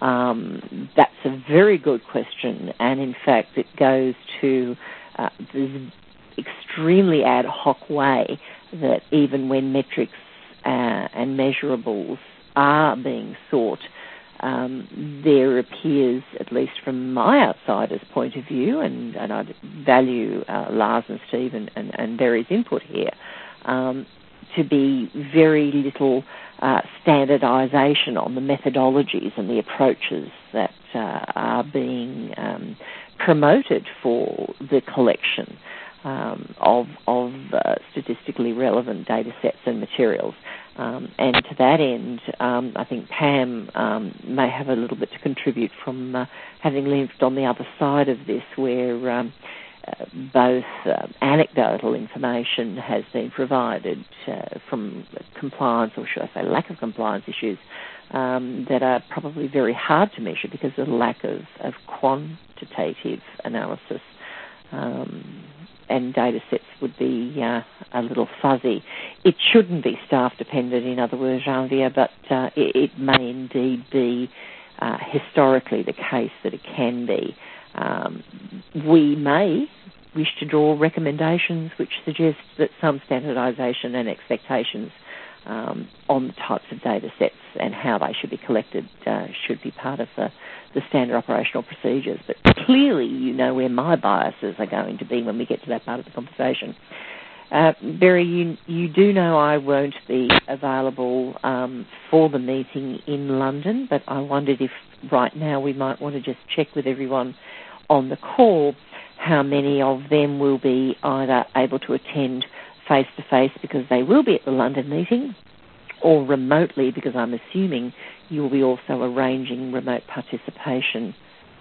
Um, that's a very good question, and in fact it goes to uh, the extremely ad hoc way that even when metrics uh, and measurables are being sought, um, there appears, at least from my outsider's point of view, and, and I value uh, Lars and Steve and, and, and Barry's input here, um, to be very little uh, standardisation on the methodologies and the approaches that uh, are being um, promoted for the collection um, of, of uh, statistically relevant data sets and materials. Um, and to that end, um, I think Pam um, may have a little bit to contribute from uh, having lived on the other side of this, where um, uh, both uh, anecdotal information has been provided uh, from compliance, or should I say lack of compliance issues, um, that are probably very hard to measure because of the lack of, of quantitative analysis. Um, and data sets would be uh, a little fuzzy. It shouldn't be staff dependent, in other words, Janvier, but uh, it, it may indeed be uh, historically the case that it can be. Um, we may wish to draw recommendations which suggest that some standardisation and expectations um, on the types of data sets and how they should be collected uh, should be part of the, the standard operational procedures. But clearly you know where my biases are going to be when we get to that part of the conversation. Uh, Barry, you, you do know I won't be available um, for the meeting in London, but I wondered if right now we might want to just check with everyone on the call how many of them will be either able to attend face-to-face because they will be at the London meeting, or remotely because I'm assuming you will be also arranging remote participation.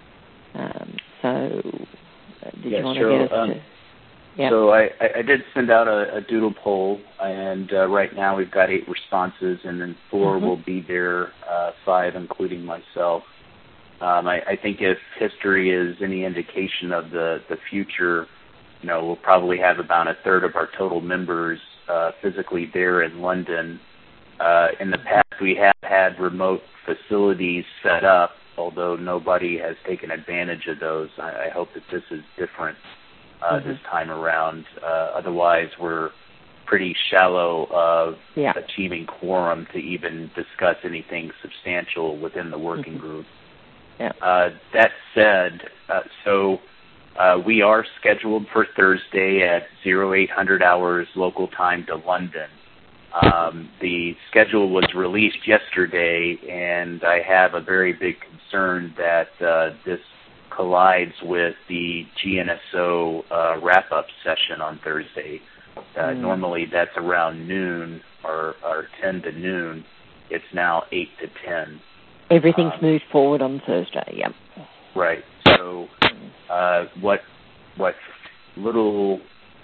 Um, so uh, did yeah, you want sure. to get us um, to... Yep. So I, I did send out a, a doodle poll, and uh, right now we've got eight responses, and then four mm-hmm. will be there, uh, five including myself. Um, I, I think if history is any indication of the, the future, you know, we'll probably have about a third of our total members uh, physically there in London. Uh, in the past, we have had remote facilities set up, although nobody has taken advantage of those. I, I hope that this is different uh, mm-hmm. this time around. Uh, otherwise, we're pretty shallow of yeah. achieving quorum to even discuss anything substantial within the working mm-hmm. group. Yeah. Uh, that said, uh, so uh, we are scheduled for Thursday at oh eight hundred hours local time to London. Um, the schedule was released yesterday, and I have a very big concern that uh, this collides with the G N S O uh, wrap-up session on Thursday. Uh, mm. Normally that's around noon or, or ten to noon. It's now eight to ten. Everything's um, moved forward on Thursday, yep. Right. So uh, what what little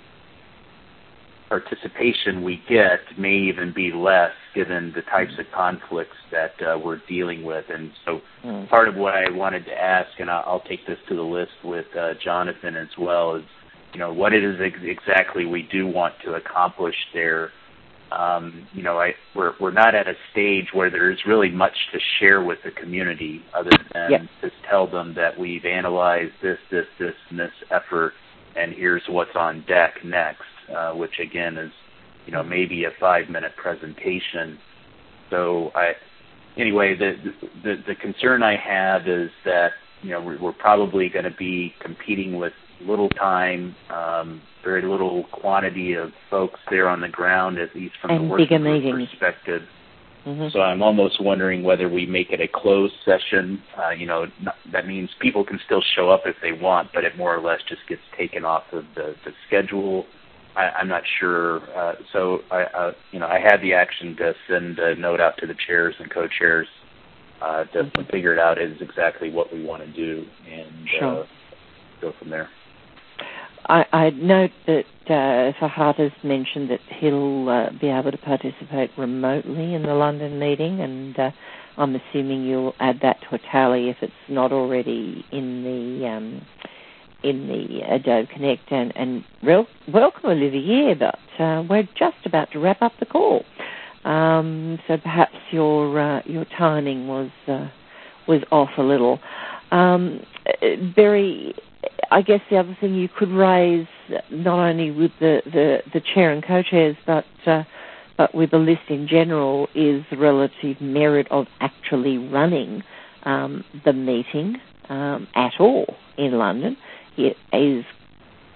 participation we get may even be less given the types of conflicts that uh, we're dealing with. And so mm. part of what I wanted to ask, and I'll, I'll take this to the list with uh, Jonathan as well, is, you know, what it is ex- exactly we do want to accomplish there. Um, you know, I, we're, we're not at a stage where there's really much to share with the community other than yep. just tell them that we've analyzed this, this, this, and this effort, and here's what's on deck next, uh, which again is, you know, maybe a five-minute presentation. So I, anyway, the, the, the concern I have is that, you know, we're, we're probably going to be competing with little time, um, very little quantity of folks there on the ground, at least from and the working group meetings. perspective. Mm-hmm. So I'm almost wondering whether we make it a closed session. Uh, you know, not, that means people can still show up if they want, but it more or less just gets taken off of the, the schedule. I, I'm not sure. Uh, so I, uh, you know, I had the action to send a note out to the chairs and co-chairs uh, to mm-hmm. figure it out is exactly what we want to do and sure. uh, go from there. I, I note that uh, Fahad has mentioned that he'll uh, be able to participate remotely in the London meeting, and uh, I'm assuming you'll add that to a tally if it's not already in the um, in the Adobe Connect. And, and real, welcome, Olivier, but uh, we're just about to wrap up the call, um, so perhaps your uh, your timing was uh, was off a little. Um, Barry, I guess the other thing you could raise, not only with the, the, the chair and co-chairs, but uh, but with the list in general, is the relative merit of actually running um, the meeting um, at all in London. It is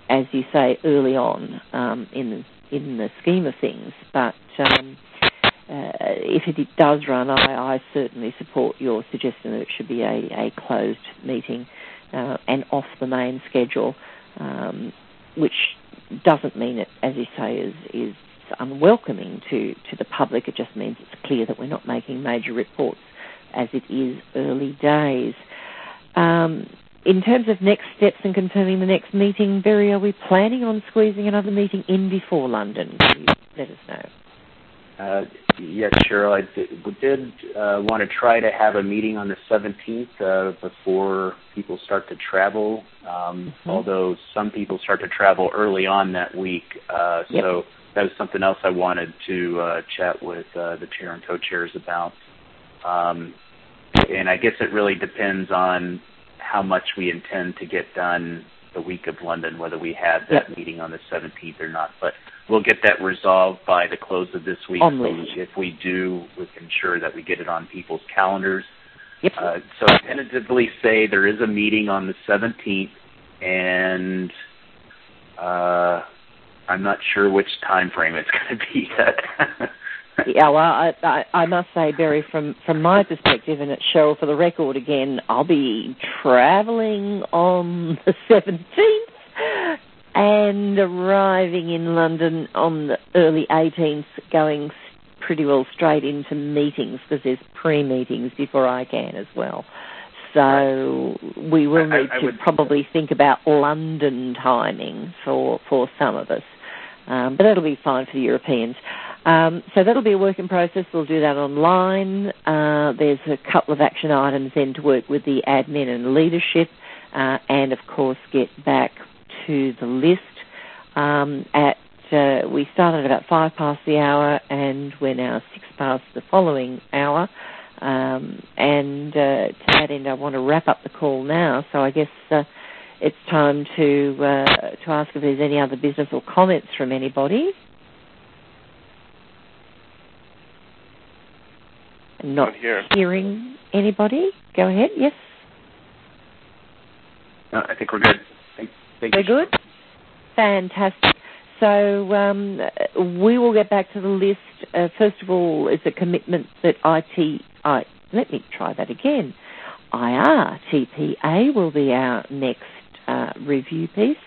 as you say, early on um, in the, in the scheme of things. But um, uh, if it does run, I, I certainly support your suggestion that it should be a, a closed meeting uh, and off the main schedule, um, which doesn't mean it, as you say, is, is unwelcoming to, to the public. It just means it's clear that we're not making major reports as it is early days. Um, in terms of next steps and confirming the next meeting, Berry, are we planning on squeezing another meeting in before London? Can you let us know? Uh, yes, Cheryl, I did, we did uh, want to try to have a meeting on the seventeenth uh, before people start to travel, um, mm-hmm. although some people start to travel early on that week. Uh, yep. So that was something else I wanted to uh, chat with uh, the chair and co-chairs about. Um, and I guess it really depends on how much we intend to get done the week of London, whether we have that yep. meeting on the seventeenth or not. But we'll get that resolved by the close of this week. So if we do, we can ensure that we get it on people's calendars. Yep. Uh, so I tentatively say there is a meeting on the seventeenth, and uh, I'm not sure which time frame it's going to be yet. Yeah, well, I, I, I must say, Berry, from, from my perspective, and it's Cheryl for the record again, I'll be travelling on the seventeenth and arriving in London on the early eighteenth, going pretty well straight into meetings because there's pre-meetings before I can as well. So right. we will need I, I to would... probably think about London timing for, for some of us. Um, but that'll be fine for the Europeans. Um, so that'll be a work in process. We'll do that online. Uh, there's a couple of action items then to work with the admin and leadership uh, and, of course, get back to the list. Um, at uh, we started about five past the hour and we're now six past the following hour. Um, and uh, to that end, I want to wrap up the call now. So I guess... Uh, It's time to uh, to ask if there's any other business or comments from anybody. Not here. Hearing anybody. Go ahead. Yes. No, I think we're good. Thank, thank we're you. good. Fantastic. So um, we will get back to the list. Uh, first of all, it's a commitment that I T I. Let me try that again. I R T P A will be our next uh, review piece,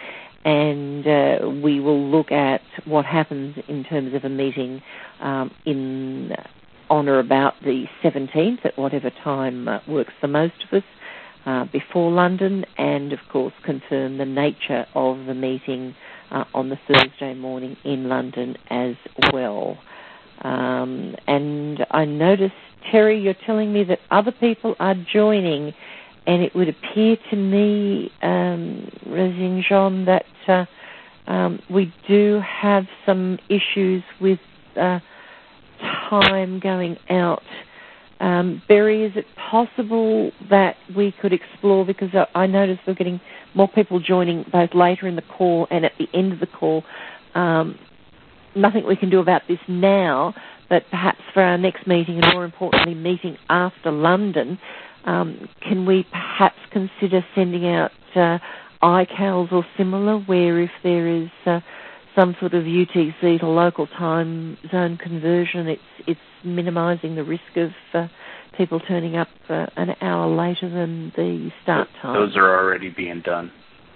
and uh, we will look at what happens in terms of a meeting um, in on or about the seventeenth at whatever time uh, works for most of us uh, before London, and of course confirm the nature of the meeting uh, on the Thursday morning in London as well. Um, and I noticed, Terry, you're telling me that other people are joining, and it would appear to me, um, Rosine Jean, that uh, um, we do have some issues with uh, time going out. Um, Berry, is it possible that we could explore, because I noticed we're getting more people joining both later in the call and at the end of the call. Um, nothing we can do about this now, but perhaps for our next meeting, and more importantly, meeting after London, um, can we perhaps consider sending out uh, I C A Ls or similar, where if there is uh, some sort of U T C to local time zone conversion, it's it's minimising the risk of uh, people turning up uh, an hour later than the start time. Those are already being done.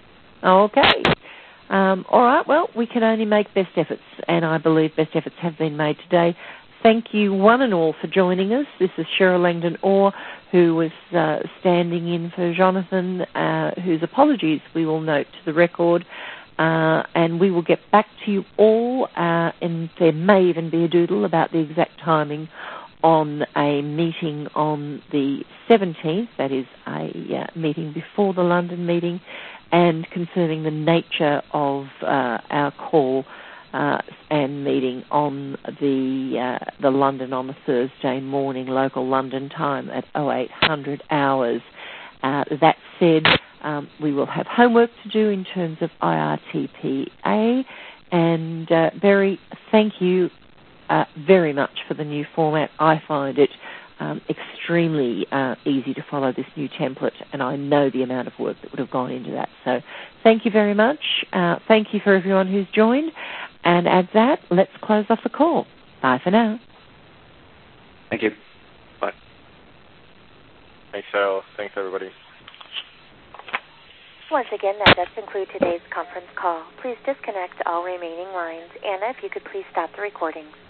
Okay. Um, all right, well, we can only make best efforts, and I believe best efforts have been made today. Thank you, one and all, for joining us. This is Cheryl Langdon-Orr, who was uh, standing in for Jonathan, uh, whose apologies we will note to the record, uh, and we will get back to you all, uh, and there may even be a doodle about the exact timing on a meeting on the seventeenth, that is a uh, meeting before the London meeting, and confirming the nature of uh, our call uh, and meeting on the uh, the London on the Thursday morning, local London time at oh eight hundred hours. Uh, that said, um, we will have homework to do in terms of I R T P A. And uh, Berry, thank you uh, very much for the new format. I find it um, extremely uh, easy to follow this new template, and I know the amount of work that would have gone into that. So thank you very much. Uh, thank you for everyone who's joined. And at that, let's close off the call. Bye for now. Thank you. Bye. Thanks, Cheryl. Thanks, everybody. Once again, that does conclude today's conference call. Please disconnect all remaining lines. Anna, if you could please stop the recordings.